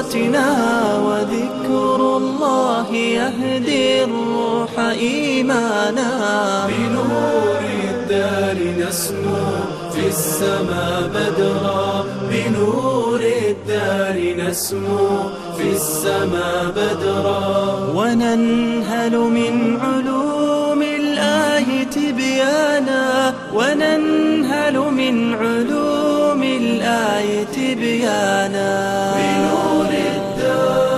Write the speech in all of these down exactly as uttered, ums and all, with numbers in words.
أسرتنا وذكر الله يهدي الروح إيمانا. بنور الدار نسمو في السماء بدرا، بنور الدار نسمو في السماء بدرا. وننهل من علوم الله تبيانا، وننهل من علوم الآية تبيانا. بنور الدار.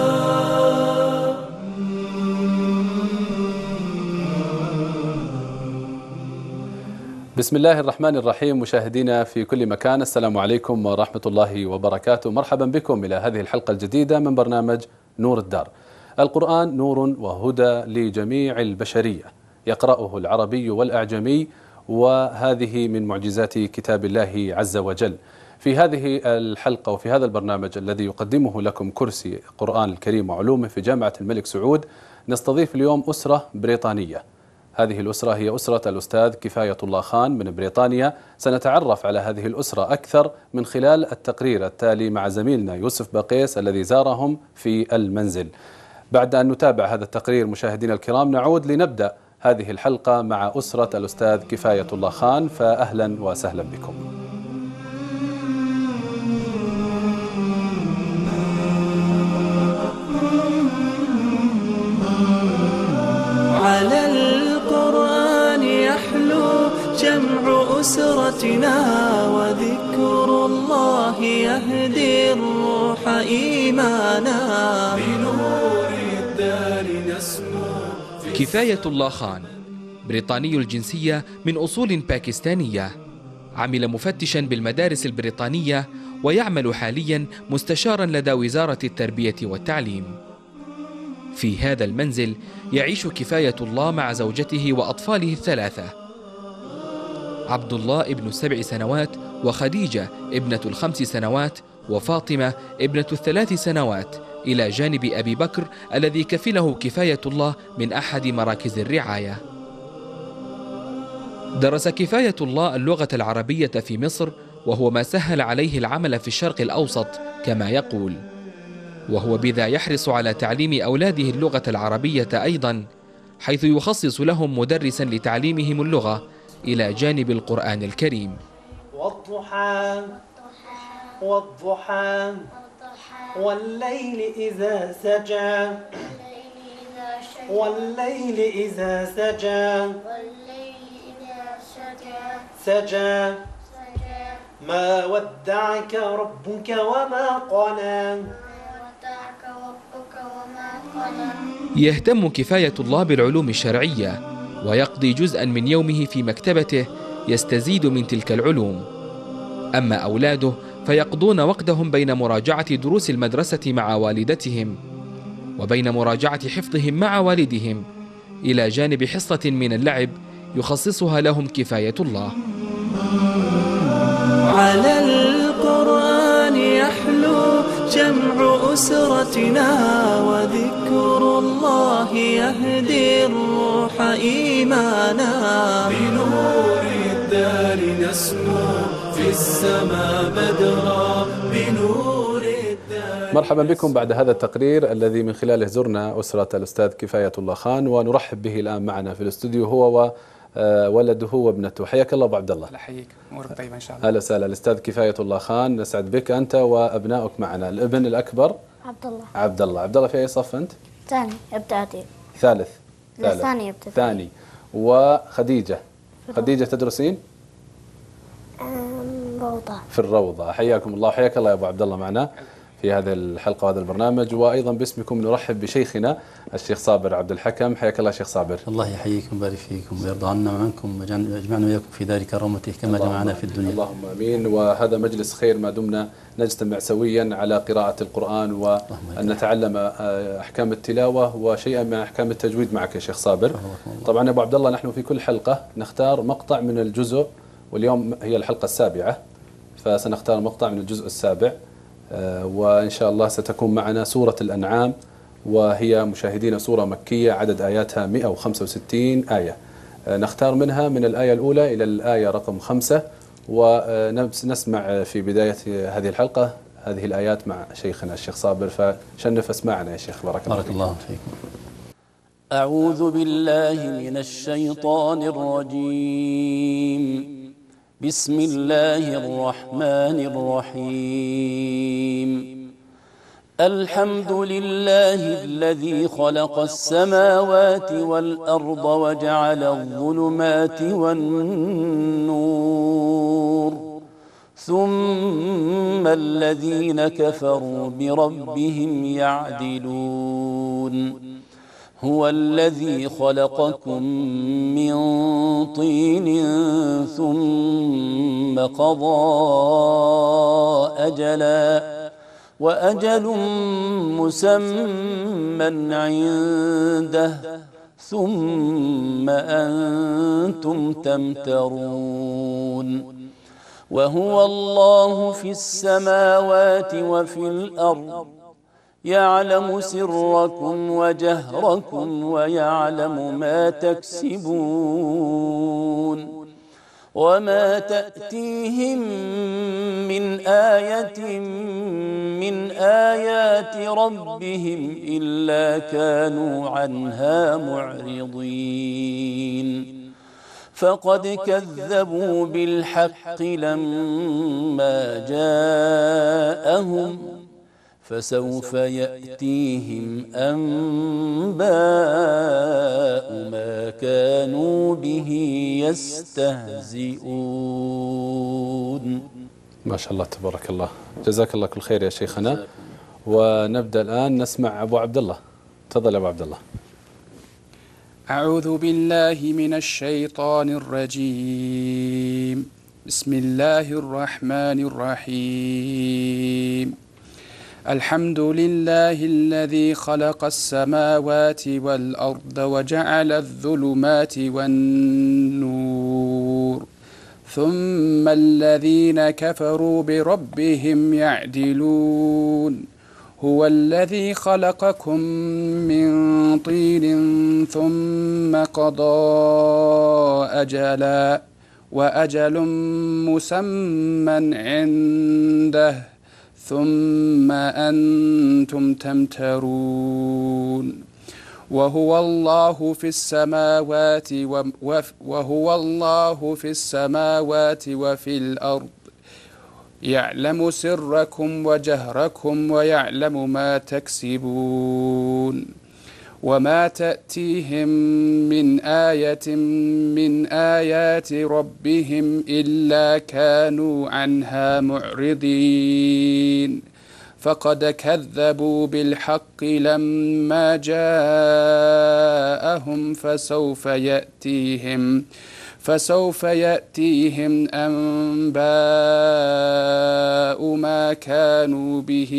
بسم الله الرحمن الرحيم. مشاهدينا في كل مكان، السلام عليكم ورحمة الله وبركاته. مرحبا بكم إلى هذه الحلقة الجديدة من برنامج نور الدار. القرآن نور وهدى لجميع البشرية، يقرأه العربي والأعجمي، وهذه من معجزات كتاب الله عز وجل. في هذه الحلقة وفي هذا البرنامج الذي يقدمه لكم كرسي القرآن الكريم وعلومه في جامعة الملك سعود، نستضيف اليوم أسرة بريطانية. هذه الأسرة هي أسرة الأستاذ كفاية الله خان من بريطانيا. سنتعرف على هذه الأسرة أكثر من خلال التقرير التالي مع زميلنا يوسف بقيس الذي زارهم في المنزل. بعد أن نتابع هذا التقرير مشاهدينا الكرام، نعود لنبدأ هذه الحلقة مع أسرة الأستاذ كفاية الله خان، فأهلا وسهلا بكم. على القرآن يحلو جمع أسرتنا وذكر الله يهدي الروح إيمانا. بنور الدار نسمو. كفاية الله خان بريطاني الجنسية من أصول باكستانية، عمل مفتشا بالمدارس البريطانية ويعمل حاليا مستشارا لدى وزارة التربية والتعليم. في هذا المنزل يعيش كفاية الله مع زوجته وأطفاله الثلاثة، عبد الله ابن السبع سنوات، وخديجة ابنة الخمس سنوات، وفاطمة ابنة الثلاث سنوات، إلى جانب أبي بكر الذي كفله كفاية الله من أحد مراكز الرعاية. درس كفاية الله اللغة العربية في مصر، وهو ما سهل عليه العمل في الشرق الأوسط كما يقول، وهو بذا يحرص على تعليم أولاده اللغة العربية أيضا، حيث يخصص لهم مدرسا لتعليمهم اللغة إلى جانب القرآن الكريم. والضحى والضحى والليل إذا سجى، والليل إذا سجى، سجى ما ودعك ربك وما قلى. يهتم كفاية الله بالعلوم الشرعية، ويقضي جزءا من يومه في مكتبته يستزيد من تلك العلوم. أما أولاده فيقضون وقتهم بين مراجعة دروس المدرسة مع والدتهم، وبين مراجعة حفظهم مع والدهم، إلى جانب حصة من اللعب يخصصها لهم كفاية الله. على القرآن يحلو جمع أسرتنا وذكر الله يهدي الروح إيمانا. بنور الدار نسمو في السماء بدرا، بنور الدار. مرحبا بكم بعد هذا التقرير الذي من خلاله زرنا أسرة الأستاذ كفاية الله خان، ونرحب به الآن معنا في الاستوديو هو وولده وابنته. حياك الله أبو عبد الله. الله يحييك، امورك طيبه ان شاء الله. اهلا وسهلا الاستاذ كفاية الله خان، نسعد بك انت وابنائك معنا. الابن الاكبر عبد الله. عبد الله عبد الله في اي صف انت؟ ثاني ابتدائي. ثالث ثالث ثاني ابتدائي. ثاني. وخديجة خديجة تدرسين؟ روضة. في الروضة. حياكم الله، حياك الله يا ابو عبد الله معنا في هذه الحلقة وهذا البرنامج. وأيضا باسمكم نرحب بشيخنا الشيخ صابر عبد الحكم. حياك الله شيخ صابر. الله يحييكم ويبارك فيكم ويرضى عنا وعنكم ويجمعنا وإياكم في دار كرامته كما جمعنا في الدنيا. اللهم آمين. وهذا مجلس خير ما دمنا نجتمع سويا على قراءة القرآن وأن نتعلم أحكام التلاوة وشيئا من أحكام التجويد معك يا شيخ صابر. طبعا يا أبو عبد الله نحن في كل حلقة نختار مقطع من الجزء، واليوم هي الحلقة السابعة فسنختار مقطع من الجزء السابع، وإن شاء الله ستكون معنا سورة الأنعام، وهي مشاهدين سورة مكية عدد آياتها مئة وخمسة وستين آية. نختار منها من الآية الأولى إلى الآية رقم خمسة، ونسمع في بداية هذه الحلقة هذه الآيات مع شيخنا الشيخ صابر، فشنف أسماعنا يا شيخ. بارك الله بارك فيك. الله فيكم. أعوذ بالله من الشيطان الرجيم. بسم الله الرحمن الرحيم. الحمد لله الذي خلق السماوات والأرض وجعل الظلمات والنور، ثم الذين كفروا بربهم يعدلون. هو الذي خلقكم من طين ثم قضى أجلا وأجل مسمى عنده ثم أنتم تمترون. وهو الله في السماوات وفي الأرض، يعلم سركم وجهركم ويعلم ما تكسبون. وما تأتيهم من آية من آيات ربهم إلا كانوا عنها معرضين. فقد كذبوا بالحق لما جاءهم، فسوف يأتيهم أنباء ما كانوا به يستهزئون. ما شاء الله تبارك الله، جزاك الله كل خير يا شيخنا. ونبدأ الآن نسمع أبو عبد الله. تفضل أبو عبد الله. أعوذ بالله من الشيطان الرجيم. بسم الله الرحمن الرحيم. الحمد لله الذي خلق السماوات والأرض وجعل الظلمات والنور، ثم الذين كفروا بربهم يعدلون. هو الذي خلقكم من طين ثم قضى أجلا وأجل مسمى عنده ثم أنتم تمترون. وهو الله في السماوات وهو الله في السماوات وفي الأرض، يعلم سركم وجهركم ويعلم ما تكسبون. وما تأتيهم من آية من آيات ربهم إلا كانوا عنها معرضين. فقد كذبوا بالحق لما جاءهم فسوف يأتيهم فسوف يأتيهم أنباء ما كانوا به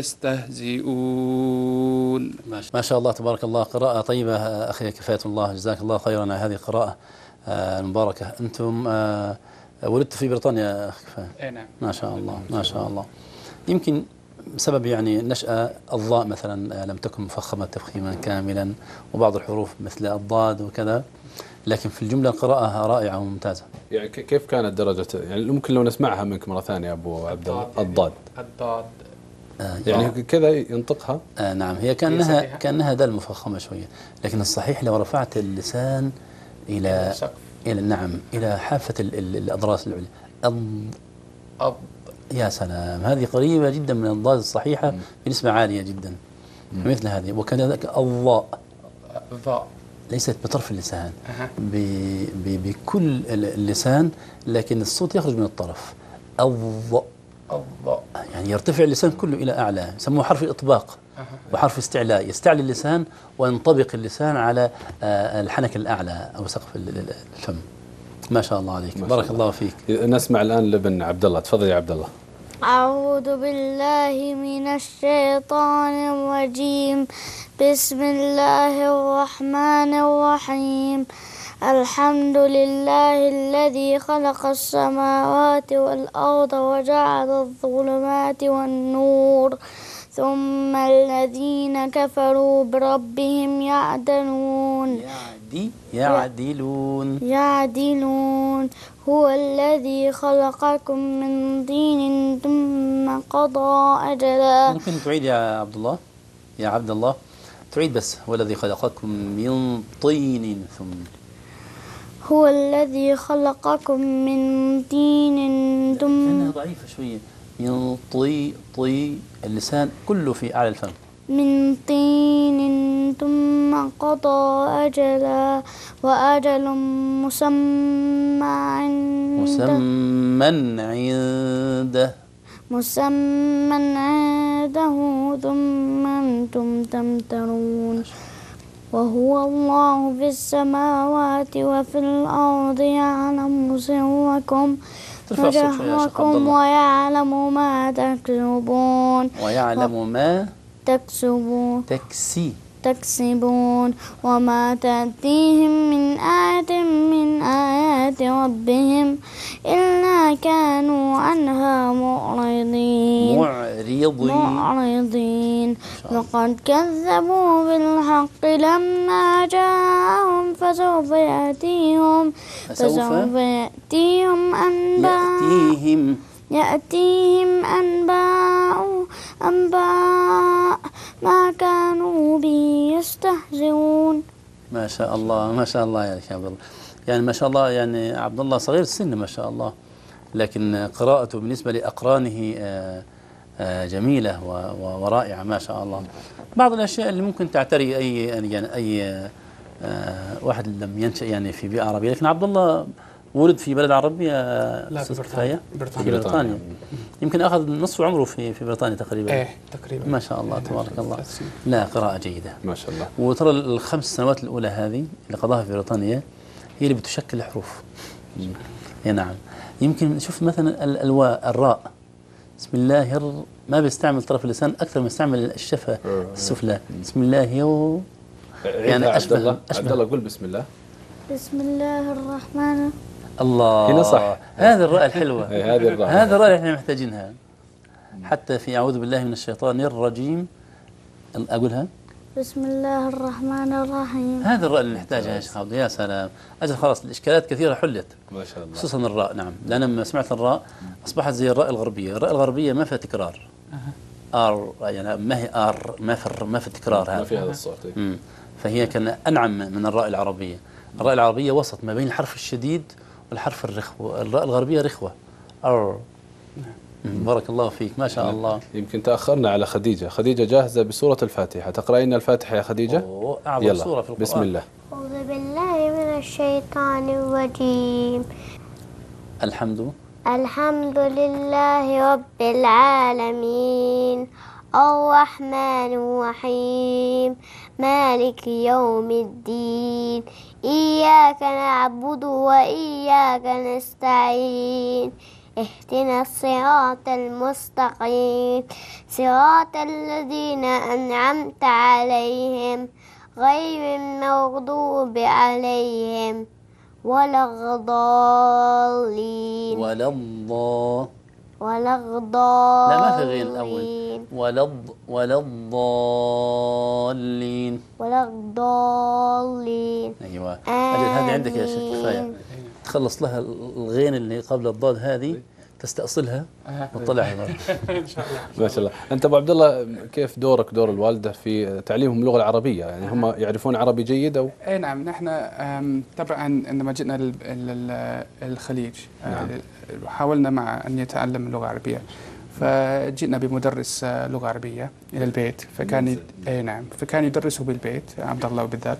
يستهزئون. ما شاء الله تبارك الله، قراءة طيبة أخي كفاية الله، جزاك الله خيرا على هذه القراءة المباركة. أنتم ولدت في بريطانيا أخي كفاية؟ نعم. ما شاء الله ما شاء الله. يمكن بسبب يعني النشأة الضاء مثلا لم تكن مفخمة تفخيما كاملا، وبعض الحروف مثل الضاد وكذا، لكن في الجملة القراءة رائعة وممتازة. يعني كيف كانت درجة، يعني ممكن لو نسمعها منك مرة ثانية أبو عبد الله؟ الضاد الضاد آه يعني كذا ينطقها. آه نعم، هي كأنها كأنها دال مفخمة شوية، لكن الصحيح لو رفعت اللسان إلى إلى نعم إلى حافة الأضراس العليا. أض يا سلام، هذه قريبة جدا من الضاد الصحيحة مم. بنسبة عالية جدا مم. مثل هذه. وكذلك الضاء الضاء ليست بطرف اللسان أه. بكل اللسان، لكن الصوت يخرج من الطرف. الضاء الضاء يعني يرتفع اللسان كله إلى أعلى، يسموه حرف الإطباق أه. وحرف استعلاء، يستعلي اللسان وينطبق اللسان على الحنك الأعلى أو سقف الفم. ما شاء الله عليك، بارك الله فيك. نسمع الآن لابن عبد الله. تفضل يا عبد الله. أعوذ بالله من الشيطان الرجيم. بسم الله الرحمن الرحيم. الحمد لله الذي خلق السماوات والأرض وجعل الظلمات والنور ثم الذين كفروا بربهم يعدلون يعدي يعدلون يعدلون هو الذي خلقكم من طين ثم قضى أجلا. ممكن تعيد يا عبد الله يا عبد الله تعيد بس. هو الذي خلقكم من طين ثم هو الذي خلقكم من طين ثم كأنها ضعيفة شوية. من طي طي اللسان كله في أعلى الفم. من طين ثم قضى أجلا وأجل مسمى عنده مسمى عنده مسمى عنده ثم أنتم تمترون. وهو الله في السماوات وفي الأرض يعلم سركم وجهركم ويعلم ما تكسبون ويعلم ما تكسبون تكسي تكسبون وما تأتيهم من آية من آيات ربهم إلا كانوا عنها معرضين معرضين معرضين لقد كذبوا بالحق لما جاءهم فسوف يأتيهم فسوف يأتيهم أنباء يأتيهم يأتيهم أنباء أنباء ما كانوا به يستهزئون. ما شاء الله ما شاء الله يا شيخ عبد الله. يعني ما شاء الله يعني عبد الله صغير السن ما شاء الله، لكن قراءته بالنسبة لأقرانه جميلة ورائعة ما شاء الله. بعض الأشياء اللي ممكن تعتري أي يعني أي واحد لم ينشأ يعني في بيئة عربية، لكن عبد الله ولد في بلد عربية. لا في بريطانيا. في بريطانيا. يمكن أخذ نصف عمره في في بريطانيا تقريبا. إيه تقريبا. ما شاء الله تبارك الله. لا قراءة جيدة ما شاء الله. وترى الخمس سنوات الأولى هذه اللي قضاها في بريطانيا هي اللي بتشكل الحروف. اي نعم. يمكن نشوف مثلا الواء الراء بسم الله الر... ما بيستعمل طرف اللسان أكثر ما يستعمل الشفة السفلى. بسم الله يو يعني أشبه الله عبد الله قول بسم الله. بسم الله الرحمن الله. هنا صح. هذه الراء الحلوة. هذه الراء. هذه الراء اللي احنا محتاجينها حتى في أعوذ بالله من الشيطان الرجيم. أقولها بسم الله الرحمن الرحيم. هذه الراء اللي نحتاجها يا شيخ عبد. يا سلام أجل خلاص الإشكالات كثيرة حلت ما شاء الله. خصوصا الراء. نعم لأن لما سمعت الراء أصبحت زي الراء الغربية. الراء الغربية ما فيها تكرار. آر يعني ما هي آر ما في ما في تكرار هذا ما في هذا الصوت. فهي كان أنعم من الراء العربية. الراء العربية وسط ما بين الحرف الشديد والحرف الرخوة. الراء الغربية رخوة. أر بارك الله فيك ما شاء الله. يمكن تأخرنا على خديجة. خديجة جاهزة بسورة الفاتحة. تقرأين الفاتحة يا خديجة؟ أعظم سورة في القرآن. بسم الله. أعوذ بالله من الشيطان الرجيم. الحمد الحمد لله رب العالمين الرحمن الرحيم مالك يوم الدين إياك نعبد وإياك نستعين اهدنا الصراط المستقيم صراط الذين أنعمت عليهم غير المغضوب عليهم ولا الضالين ولا الضا ولا الضالين. لا ما في غين الأول. ولا الض ولا الضالين ولا الضالين. أيوة أجل هذه عندك يا شيخ كفاية. تخلص لها الغين اللي قبل الضاد هذه تستأصلها وتطلعها. ان شاء الله. ما شاء الله. انت ابو عبد الله كيف دورك دور الوالده في تعليمهم اللغه العربيه؟ يعني هم يعرفون عربي جيد او؟ اي نعم نحن طبعا عندما جئنا الخليج نعم. حاولنا مع ان يتعلم اللغه العربيه فجئنا بمدرس لغه عربيه الى البيت فكان اي نعم فكان يدرسه بالبيت عبد الله بالذات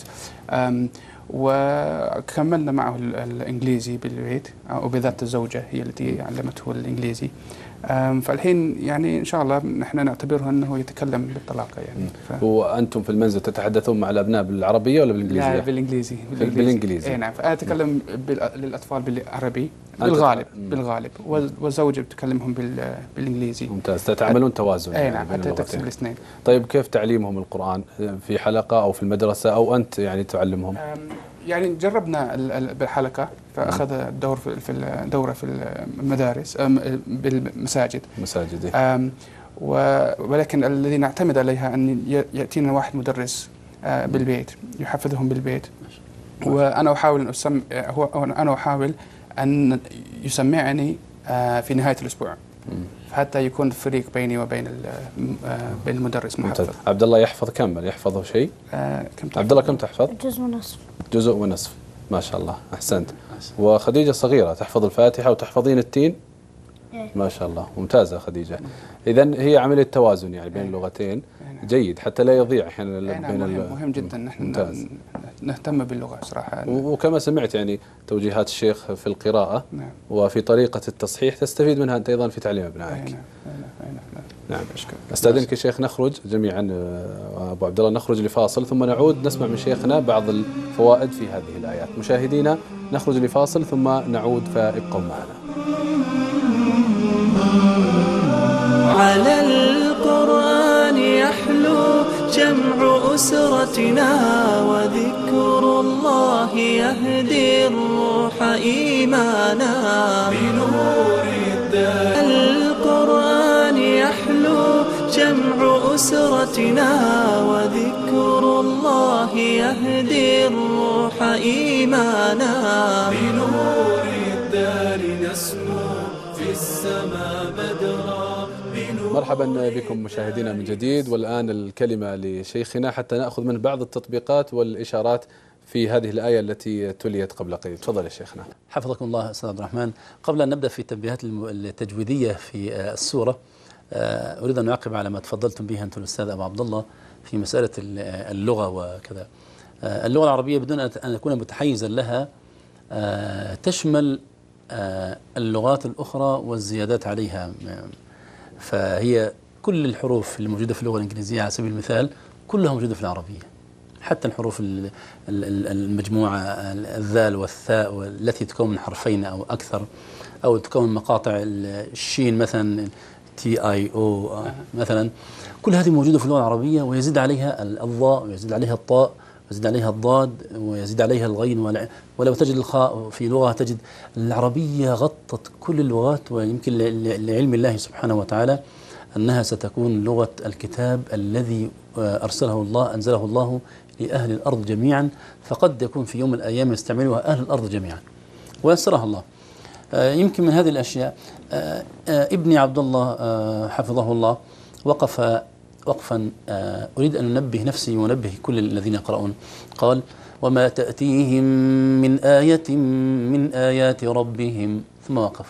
وكملنا معه الإنجليزي بالبيت وبذات الزوجة هي التي علمته الإنجليزي. فالحين يعني إن شاء الله نحن نعتبره أنه يتكلم بالطلاقة يعني. ف... وأنتم في المنزل تتحدثون مع الأبناء بالعربية ولا بالإنجليزية؟ لا بالإنجليزي. بالإنجليزي. بالإنجليزي. إيه نعم. فأنا أتكلم بال... للأطفال بالعربي بالغالب بالغالب والزوجة بتكلمهم بال... بالإنجليزي. ممتاز. تتعاملون توازن. إيه نعم حتى تقسم الاثنين. طيب كيف تعليمهم القرآن في حلقة أو في المدرسة أو أنت يعني تعلمهم؟ يعني جربنا بالحلقة فأخذ الدور في الدورة في المدارس بالمساجد. مساجد. ولكن الذي نعتمد عليها أن يأتينا واحد مدرس بالبيت يحفظهم بالبيت، وأنا أحاول أن أسمع هو أنا أحاول أن يسمعني في نهاية الأسبوع حتى يكون فريق بيني وبين بين المدرس محفظ. عبد الله يحفظ كم؟ يحفظه شيء؟ آه كم عبد الله كم تحفظ؟ جزء ونصف. جزء ونصف، ما شاء الله، أحسنت. وخديجة صغيرة تحفظ الفاتحة وتحفظين التين؟ ما شاء الله، ممتازة خديجة. إذن هي عملية توازن يعني بين اللغتين جيد حتى لا يضيع أحيانا بين مهم, مهم جدا نحن نهتم باللغة صراحة. وكما سمعت يعني توجيهات الشيخ في القراءة نعم. وفي طريقة التصحيح تستفيد منها أنت أيضا في تعليم أبنائك. نعم. نعم. نعم. أستاذنك شيخ نخرج جميعا أبو عبد الله، نخرج لفاصل ثم نعود نسمع من شيخنا بعض الفوائد في هذه الآيات. مشاهدينا نخرج لفاصل ثم نعود فابقوا معنا. على القرآن يحلو جمع أسرتنا وذكر الله يهدي الروح إيمانا بنور الدار. القرآن يحلو جمع أسرتنا وذكر الله يهدي الروح إيمانا بنور الدار نسمو في السماء بدرا. مرحبا بكم مشاهدينا من جديد، والآن الكلمة لشيخنا حتى نأخذ من بعض التطبيقات والإشارات في هذه الآية التي تليت قبل قليل. تفضل يا شيخنا. حفظكم الله أستاذ عبد الرحمن. قبل أن نبدأ في التنبيهات التجويدية في السورة، أريد أن أعقب على ما تفضلتم به أنتم الأستاذ أبو عبد الله في مسألة اللغة وكذا. اللغة العربية بدون أن أكون متحيزا لها تشمل اللغات الأخرى والزيادات عليها، فهي كل الحروف الموجودة في اللغة الإنجليزية على سبيل المثال كلها موجودة في العربية، حتى الحروف المجموعة الذال والثاء التي تكون من حرفين أو أكثر، أو تكون مقاطع الشين مثلا تي آي أو مثلا، كل هذه موجودة في اللغة العربية، ويزيد عليها الضاء ويزيد عليها الطاء ويزيد عليها الضاد ويزيد عليها الغين. ولو تجد الخاء في لغة تجد العربية غطت كل اللغات، ويمكن لعلم الله سبحانه وتعالى أنها ستكون لغة الكتاب الذي أرسله الله أنزله الله لأهل الأرض جميعا، فقد يكون في يوم من الأيام يستعملها أهل الأرض جميعا ويسرها الله. يمكن من هذه الأشياء ابني عبد الله حفظه الله وقف وقفا أريد أن أنبه نفسي ونبه كل الذين يقرؤون. قال: وما تأتيهم من آية من آيات ربهم، ثم وقف.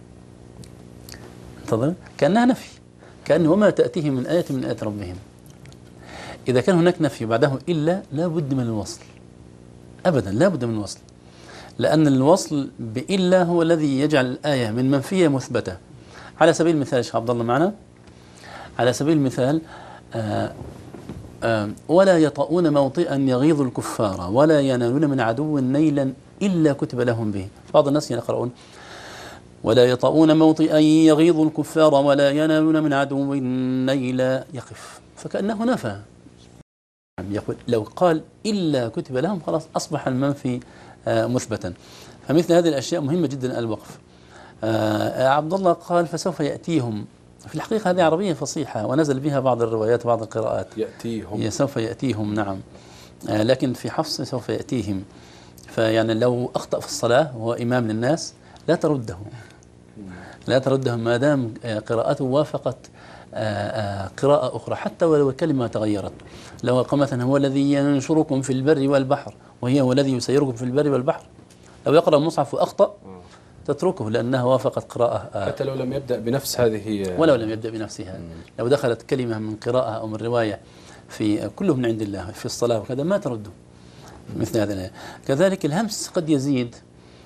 انتظر، كأنها نفي، كأنه وما تأتيهم من آية من آيات ربهم. إذا كان هناك نفي بعده إلا لا بد من الوصل، أبدا لا بد من الوصل، لأن الوصل بإلا هو الذي يجعل الآية من منفية مثبتة. على سبيل المثال يا شيخ عبد الله معنا، على سبيل المثال آآ آآ ولا يطؤون موطئا يغيظ الكفار ولا ينالون من عدو نيلا إلا كتب لهم به. بعض الناس يقرؤون ولا يطؤون موطئا يغيظ الكفار ولا ينالون من عدو نيلا، يقف، فكأنه نفى. يقول لو قال إلا كتب لهم خلاص أصبح المنفي مثبتا. فمثل هذه الأشياء مهمة جدا الوقف. عبد الله قال فسوف يأتيهم، في الحقيقة هذه عربية فصيحة ونزل بها بعض الروايات وبعض القراءات. يأتيهم، سوف يأتيهم، نعم، لكن في حفص سوف يأتيهم. فيعني لو أخطأ في الصلاة وهو إمام للناس لا ترده، لا ترده ما دام قراءته وافقت قراءة أخرى حتى ولو الكلمة تغيرت. لو قال مثلا هو الذي ينشركم في البر والبحر وهي هو الذي يسيركم في البر والبحر، لو يقرأ المصحف وأخطأ تتركه لأنها وافقت قراءة، حتى لو لم يبدأ بنفس هذه، ولو لم يبدأ بنفسها. لو دخلت كلمة من قراءة أو من رواية في كله من عند الله في الصلاة وكذا ما ترده مثل هذا الآية. كذلك الهمس قد يزيد،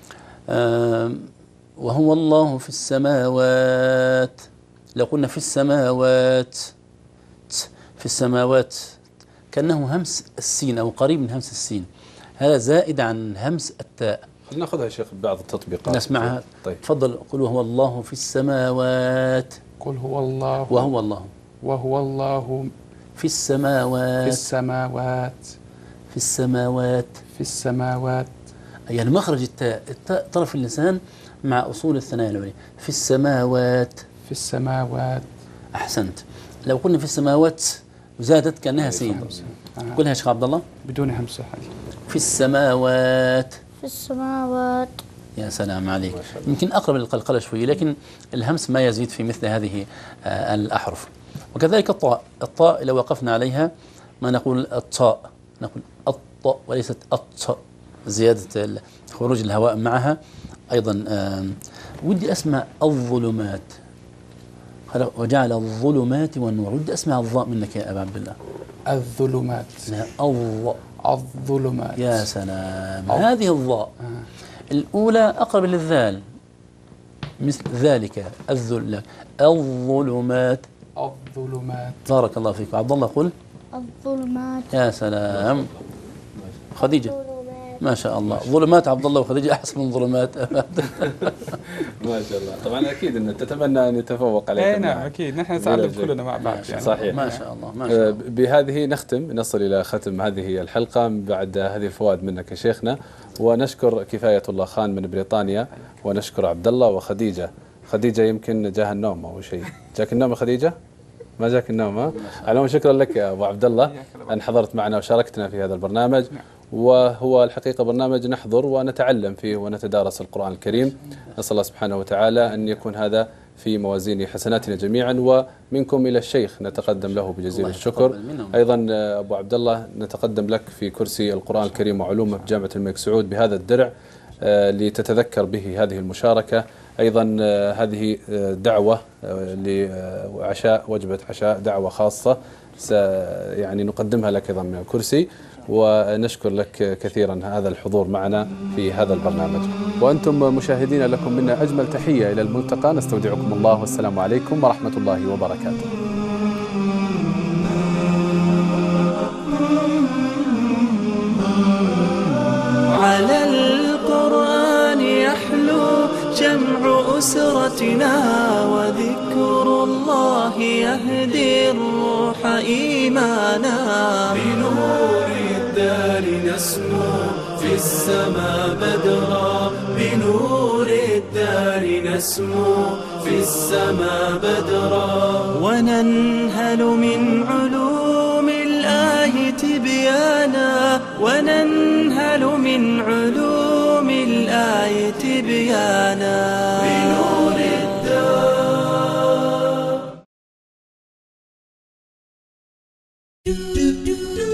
وهو الله في السماوات، لو قلنا في السماوات في السماوات كأنه همس السين أو قريب من همس السين، هذا زائد عن همس التاء. ناخذها يا شيخ بعض التطبيقات نسمعها. طيب تفضل. قل هو الله في السماوات، قل هو الله وهو الله وهو الله في السماوات في السماوات في السماوات في السماوات، يعني مخرج التاء، التاء طرف اللسان مع أصول الثنايا العليا. في السماوات في السماوات، أحسنت. لو قلنا في السماوات زادت كأنها سين، قلها يا شيخ عبد الله بدون همسة هذه. في السماوات. في السماوات. يا سلام عليك، يمكن أقرب للقلقلة شوي، لكن الهمس ما يزيد في مثل هذه آه الأحرف. وكذلك الطاء، الطاء لو وقفنا عليها ما نقول الطاء، نقول الطاء وليست الطاء، زيادة خروج الهواء معها. أيضا آه ودي أسمع الظلمات، وجعل الظلمات والنور، ودي أسمع الضاء منك يا أبا عبد الله. الظلمات. لا الضاء. الظلمات. يا سلام. هذه الضاء آه. الأولى أقرب للذال، مثل ذلك الذل، الظلمات. الظلمات. بارك الله فيك. عبد الله قل. الظلمات. يا سلام. خديجة. ما شاء الله. ظلمات عبد الله وخديجة أحسن من ظلمات. ما شاء الله. طبعا أكيد أن تتمنى أن يتفوق عليك. أي نعم أكيد، نحن نتعلم كلنا مع بعض يعني. صحيح. ما شاء الله. ما شاء الله. بهذه نختم، نصل إلى ختم هذه الحلقة بعد هذه الفوائد منك يا شيخنا، ونشكر كفاية الله خان من بريطانيا، ونشكر عبد الله وخديجة. خديجة يمكن جاها النوم أو شيء. جاك النوم يا خديجة؟ ما جاك النوم ها؟ على شكرا لك يا أبو عبد الله أن حضرت معنا وشاركتنا في هذا البرنامج، وهو الحقيقة برنامج نحضر ونتعلم فيه ونتدارس القرآن الكريم. نسأل الله سبحانه وتعالى أن يكون هذا في موازين حسناتنا جميعا، ومنكم إلى الشيخ نتقدم له بجزيل الشكر. أيضا أبو عبد الله نتقدم لك في كرسي القرآن الكريم وعلومه بجامعة الملك سعود بهذا الدرع لتتذكر به هذه المشاركة. أيضا هذه دعوة لعشاء، وجبة عشاء، دعوة خاصة يعني نقدمها لك أيضا من الكرسي، ونشكر لك كثيرا هذا الحضور معنا في هذا البرنامج. وأنتم مشاهدين لكم منا أجمل تحية إلى الملتقى، نستودعكم الله والسلام عليكم ورحمة الله وبركاته. على القرآن يحلو جمع أسرتنا، وذكر الله يهدي الروح إيمانا. بنور الدار نسمو في السماء بدرا، بنور الدار نسمو في السماء بدرا، وننهل من علوم الله تبيانا، وننهل من علوم الآية تبيانا. بنور الدار.